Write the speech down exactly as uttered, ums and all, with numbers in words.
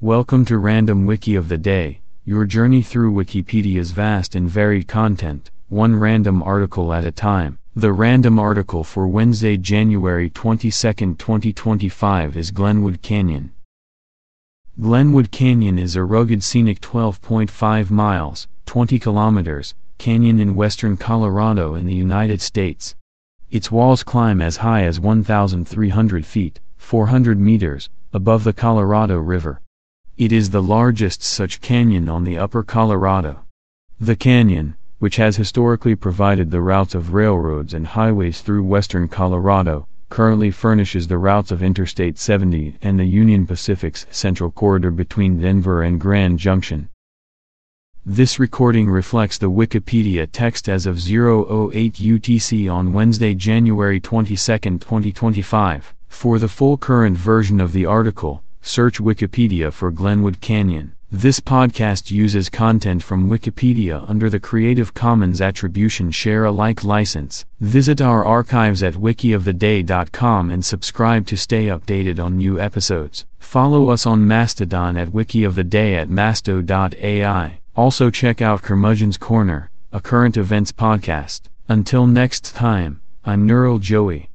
Welcome to Random Wiki of the Day, your journey through Wikipedia's vast and varied content, one random article at a time. The random article for Wednesday, January twenty-second, twenty twenty-five is Glenwood Canyon. Glenwood Canyon is a rugged scenic twelve point five miles, twenty kilometers, canyon in western Colorado in the United States. Its walls climb as high as one thousand three hundred feet, four hundred meters, above the Colorado River. It is the largest such canyon on the upper Colorado. The canyon, which has historically provided the routes of railroads and highways through western Colorado, currently furnishes the routes of Interstate seventy and the Union Pacific's central corridor between Denver and Grand Junction. This recording reflects the Wikipedia text as of zero oh eight U T C on Wednesday, January twenty-second, twenty twenty-five. For the full current version of the article, search Wikipedia for Glenwood Canyon. This podcast uses content from Wikipedia under the Creative Commons Attribution Share Alike license. Visit our archives at wiki of the day dot com and subscribe to stay updated on new episodes. Follow us on Mastodon at wikioftheday at masto dot A I. Also check out Curmudgeon's Corner, a current events podcast. Until next time, I'm Neural Joey.